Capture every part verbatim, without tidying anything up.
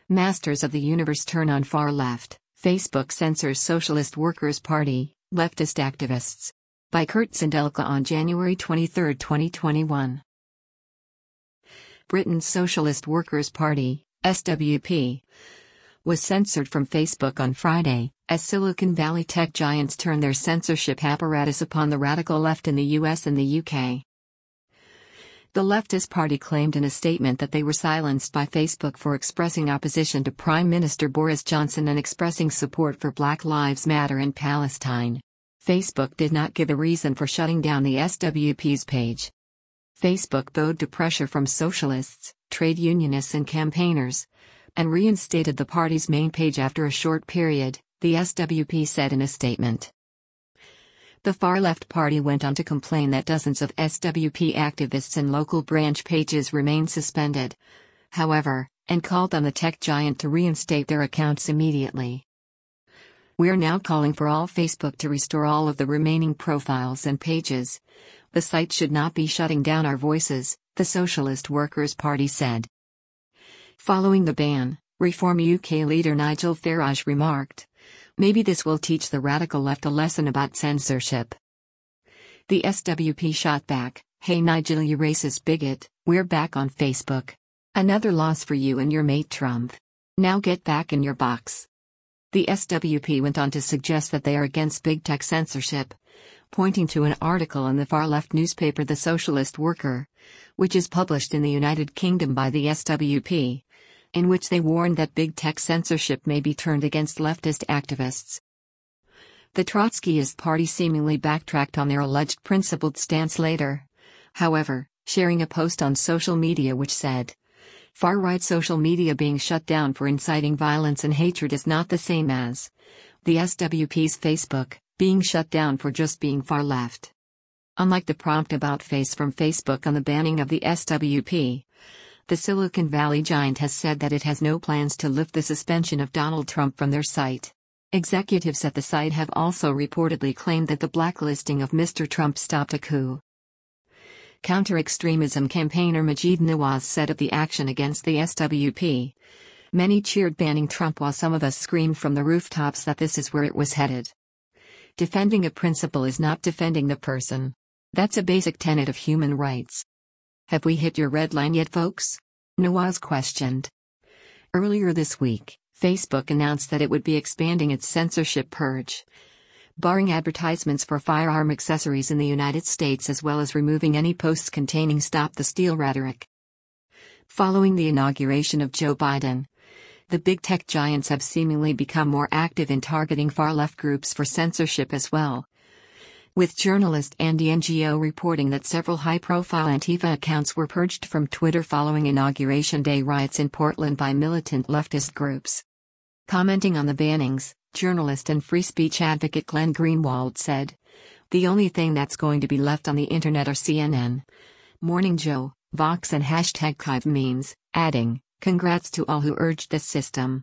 Masters of the universe turn on far left. Facebook censors Socialist Workers' Party, leftist activists. By Kurt Zindelka on January twenty-third, twenty twenty-one. Britain's Socialist Workers' Party, S W P, was censored from Facebook on Friday, as Silicon Valley tech giants turn their censorship apparatus upon the radical left in the U S and the U K. The leftist party claimed in a statement that they were silenced by Facebook for expressing opposition to Prime Minister Boris Johnson and expressing support for Black Lives Matter in Palestine. Facebook did not give a reason for shutting down the S W P's page. Facebook bowed to pressure from socialists, trade unionists and campaigners, and reinstated the party's main page after a short period, the S W P said in a statement. The far-left party went on to complain that dozens of S W P activists and local branch pages remain suspended, however, and called on the tech giant to reinstate their accounts immediately. "We're now calling for all Facebook to restore all of the remaining profiles and pages. The site should not be shutting down our voices," the Socialist Workers' Party said. Following the ban, Reform U K leader Nigel Farage remarked, "Maybe this will teach the radical left a lesson about censorship." The S W P shot back, "Hey Nigel, you racist bigot, we're back on Facebook. Another loss for you and your mate Trump. Now get back in your box." The S W P went on to suggest that they are against big tech censorship, pointing to an article in the far-left newspaper The Socialist Worker, which is published in the United Kingdom by the S W P, in which they warned that big tech censorship may be turned against leftist activists. The Trotskyist party seemingly backtracked on their alleged principled stance later, however, sharing a post on social media which said, "Far-right social media being shut down for inciting violence and hatred is not the same as the S W P's Facebook being shut down for just being far-left." Unlike the prompt about-face from Facebook on the banning of the S W P, the Silicon Valley giant has said that it has no plans to lift the suspension of Donald Trump from their site. Executives at the site have also reportedly claimed that the blacklisting of Mister Trump stopped a coup. Counter-extremism campaigner Majeed Nawaz said of the action against the S W P, "Many cheered banning Trump while some of us screamed from the rooftops that this is where it was headed. Defending a principle is not defending the person. That's a basic tenet of human rights. Have we hit your red line yet, folks?" Nawaz questioned. Earlier this week, Facebook announced that it would be expanding its censorship purge, barring advertisements for firearm accessories in the United States as well as removing any posts containing "Stop the Steal" rhetoric. Following the inauguration of Joe Biden, the big tech giants have seemingly become more active in targeting far-left groups for censorship as well, with journalist Andy N G O reporting that several high-profile Antifa accounts were purged from Twitter following Inauguration Day riots in Portland by militant leftist groups. Commenting on the bannings, journalist and free speech advocate Glenn Greenwald said, "The only thing that's going to be left on the internet are C N N, Morning Joe, Vox and hashtag Kive memes," adding, "Congrats to all who urged this system."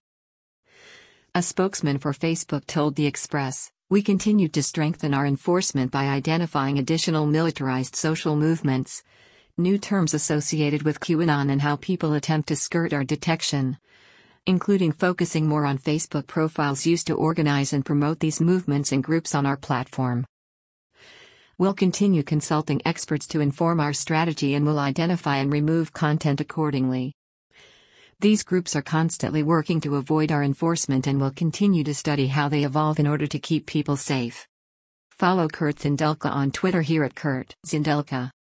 A spokesman for Facebook told The Express, "We continued to strengthen our enforcement by identifying additional militarized social movements, new terms associated with QAnon and how people attempt to skirt our detection, including focusing more on Facebook profiles used to organize and promote these movements and groups on our platform. We'll continue consulting experts to inform our strategy and will identify and remove content accordingly. These groups are constantly working to avoid our enforcement and will continue to study how they evolve in order to keep people safe." Follow Kurt Zindelka on Twitter here at Kurt Zindelka.